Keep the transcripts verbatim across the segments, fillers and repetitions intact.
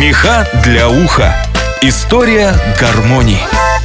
Меха для уха. История гармонии.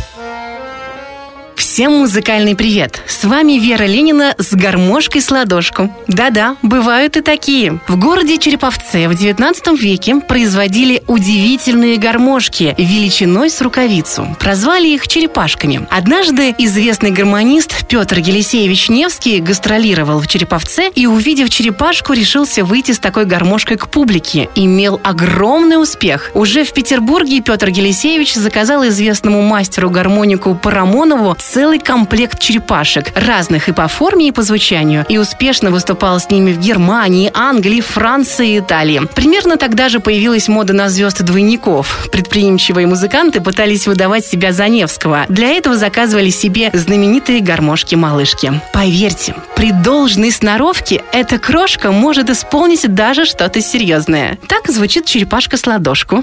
Всем музыкальный привет! С вами Вера Ленина с гармошкой с ладошку. Да-да, бывают и такие. В городе Череповце в девятнадцатом веке производили удивительные гармошки величиной с рукавицу. Прозвали их черепашками. Однажды известный гармонист Петр Елисеевич Невский гастролировал в Череповце и, увидев черепашку, решился выйти с такой гармошкой к публике. Имел огромный успех. Уже в Петербурге Петр Елисеевич заказал известному мастеру-гармонику Парамонову целый комплект черепашек, разных и по форме, и по звучанию, и успешно выступал с ними в Германии, Англии, Франции и Италии. Примерно тогда же появилась мода на звезд-двойников. Предприимчивые музыканты пытались выдавать себя за Невского. Для этого заказывали себе знаменитые гармошки-малышки. Поверьте, при должной сноровке эта крошка может исполнить даже что-то серьезное. Так звучит черепашка с ладошку.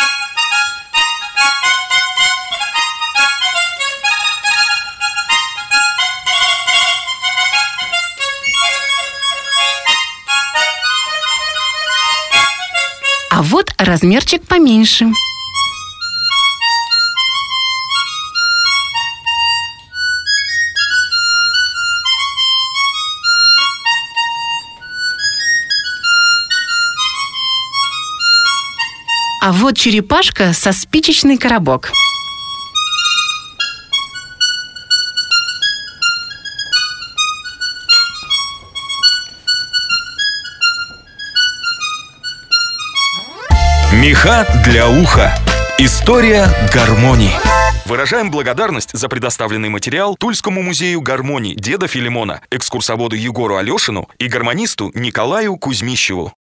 А вот размерчик поменьше. А вот черепашка со спичечный коробок. Меха для уха. История гармонии. Выражаем благодарность за предоставленный материал Тульскому музею гармонии деда Филимона, экскурсоводу Егору Алешину и гармонисту Николаю Кузьмищеву.